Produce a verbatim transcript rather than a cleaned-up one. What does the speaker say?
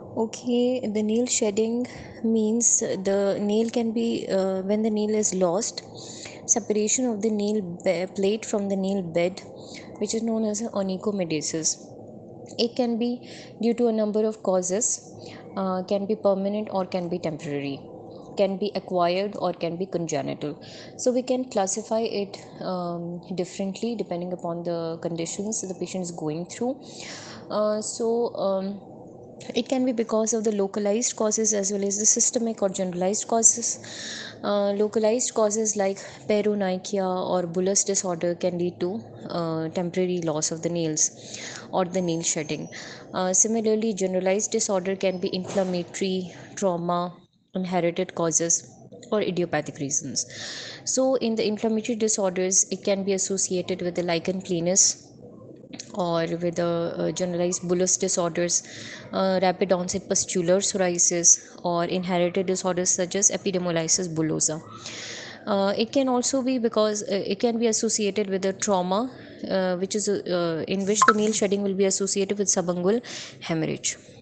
Okay, the nail shedding means the nail can be uh, when the nail is lost, separation of the nail be- plate from the nail bed, which is known as onychomedesis. It can be due to a number of causes, uh, can be permanent or can be temporary, can be acquired or can be congenital. So we can classify it um, differently depending upon the conditions the patient is going through. Uh, so um, it can be because of the localized causes as well as the systemic or generalized causes. Uh, localized causes like peritonichia or bullous disorder can lead to uh, temporary loss of the nails or the nail shedding. Uh, similarly, generalized disorder can be inflammatory, trauma, inherited causes, or idiopathic reasons. So, in the inflammatory disorders, it can be associated with the lichen planus or with the uh, generalized bullous disorders, uh, rapid onset pustular psoriasis, or inherited disorders such as epidermolysis bullosa. Uh, it can also be because uh, it can be associated with a trauma, uh, which is uh, in which the nail shedding will be associated with subungual hemorrhage.